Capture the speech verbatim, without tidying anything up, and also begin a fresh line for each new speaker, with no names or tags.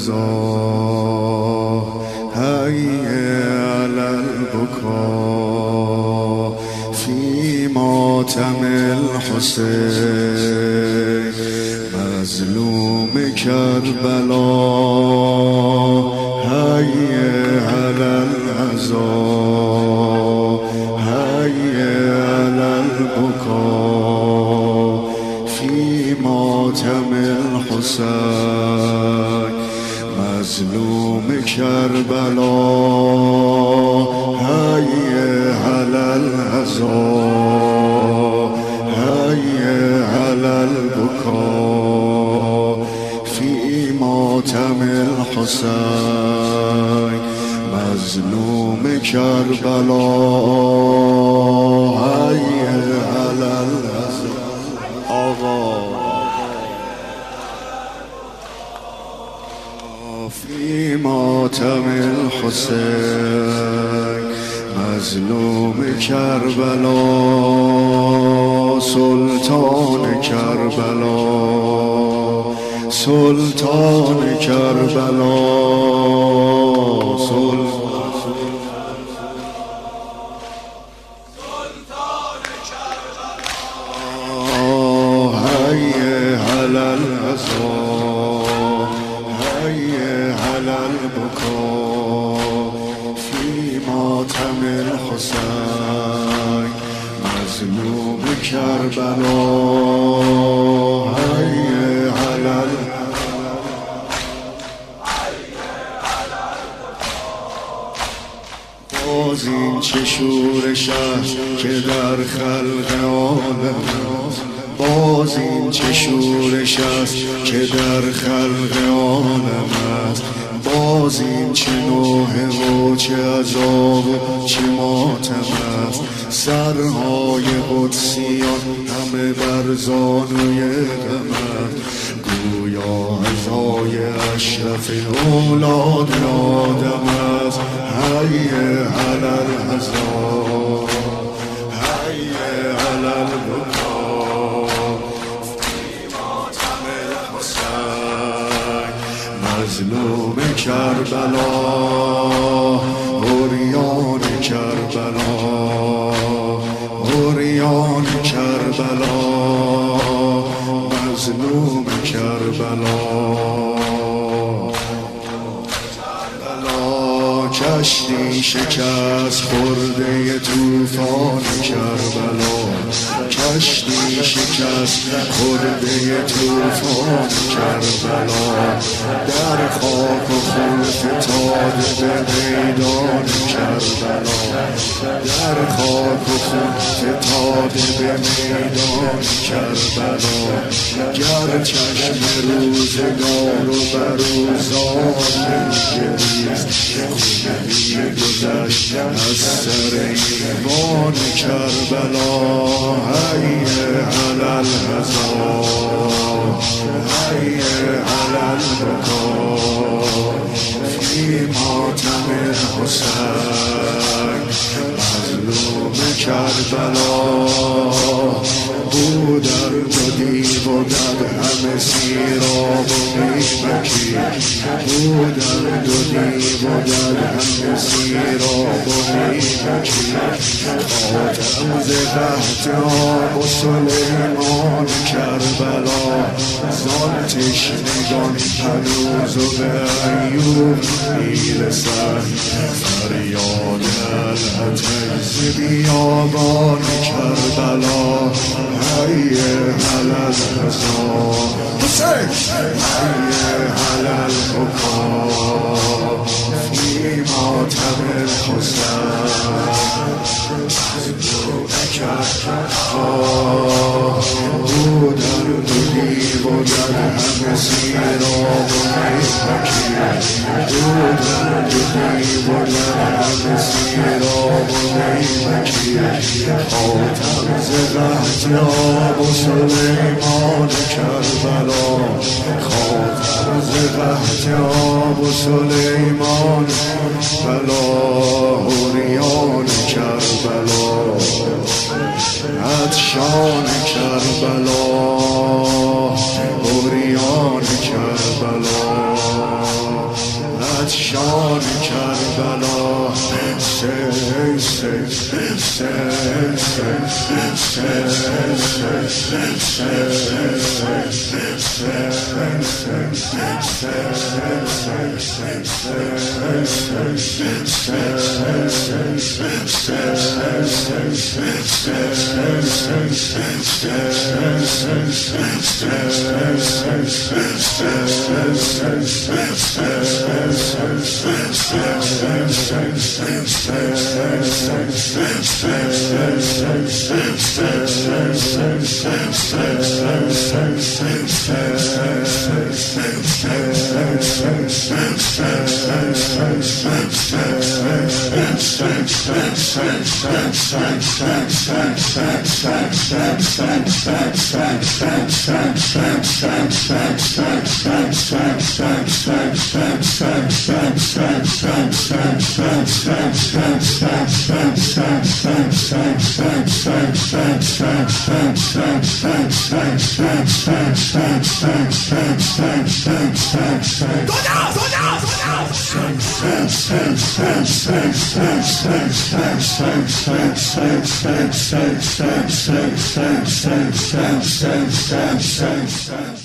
الغزا هيا على البكاء في ماتم الحسين مظلوم کربلا هيا على الغزا هيا على البكاء في ماتم الحسين مظلوم کربلا هيا على الغزا هيا على البكاء في ماتم الحسين مظلوم کربلا هيا على الغزا آقا في ماتم الحسين مظلوم کربلا سلطان کربلا سلطان کربلا سلطان کربلا هيا على الغزا هيا على البكاء في ماتم الحسين مظلوم کربلا هيا على باز این چه شورش است که در خلق عالم است باز این چه شورش است که در خلق عالم است باز این چه نوحه و چه عذاب و چه ماتم است سرهای قدسیان همه بر زانوی غم است گویا عزای اشرف اولاد آدم است هيا على الغزا هيا على البكاء في ماتم الحسين مظلوم کربلا عریان کربلا عریان کربلا مظلوم کربلا کشتی شکست خورده توفان کربلا کشتی شکست خورده توفان کربلا در خاک و خون فتاد به میدان کربلا در خاک و خون فتاد به میدان کربلا گر چشم روزگار و بروزان گریست گذشت از سر ایوان کربلا هيا على الغزا هيا على البكاء في ماتم الحسين مظلوم کربلا او در دو دیو و در همه سیراب و میمکی او در دو دیو و در همه سیراب و میمکی خاتم ز قحط آب و سلیمان کربلا زان تشنگان هنوز و به ایوب میرسد فریاد العتب ز بیابان کربلا هيا على الغزا هيا على البكاء في ماتم الحسين او در دو دیو و در همه سیراب و میمکی او در دو دیو و در همه سیراب و میمکی خاتم ز قحط آب و سلیمان کربلا خاتم ز قحط آب و سلیمان بلا عریان کربلا عطشان کربلا عریان کربلا Shah Karbala, say, say, say, say, say, say, Say, say, say, say, say, say, say, say, say, say.